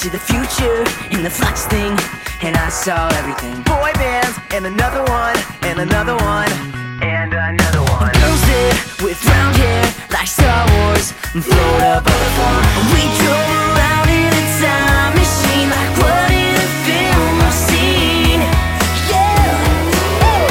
to the future in the flux thing, and I saw everything. Boy bands, and another one, and another one, and another one. Girls there with round hair like Star Wars, float above the farm.